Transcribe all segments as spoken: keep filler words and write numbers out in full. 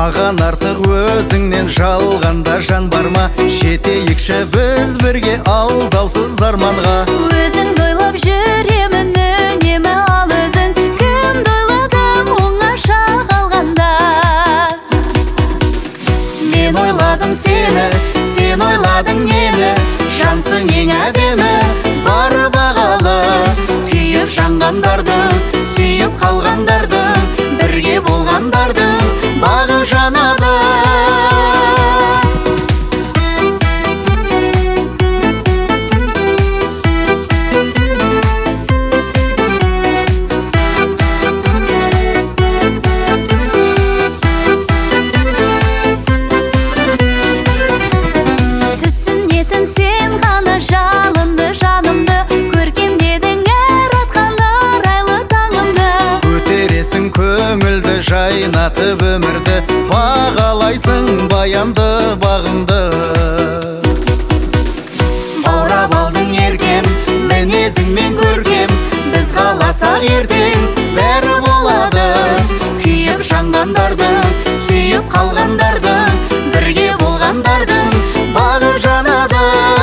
Маған артық өзіңнен жалғанда жан бар ма? Жетейікші біз бірге алдаусыз арманға. Өзіңді ойлап жүремін үнемі, ал өзің кімді ойладың оңаша қалғанда? Мен ойладым сені, сен ойладың мені, жансың ең әдемі, бар бағалы. Күйіп жанғандарды, сүйіп қалғандарды, бірге болғандарды бағы жанады. Түсінетін сен ғана жалынды жанымды, көркемдедің әр атқан арайлы таңымды. Көтересің көңілді, жайнатып өмірді, бағалайсың баянды бағымды. Баурап алдың еркем, мінезіңмен көркем, біз қаласақ ертең бәрі болады. Күйіп жанғандарды, сүйіп қалғандарды, бірге болғандардың бағы жанады.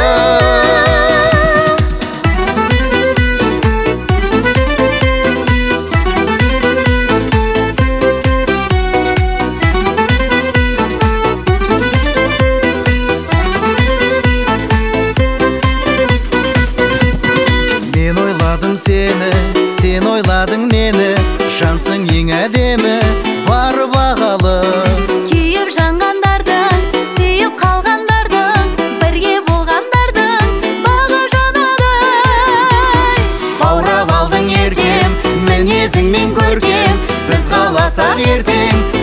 Мен ойладым сені, сен ойладың нені, жансың ең әдемі, бар бағалы. Күйіп жанғандардың, сүйіп қалғандардың, бірге болғандардың бағы жанады. Баурап алдың еркем, мінезіңмен көркем, біз қаласақ ертең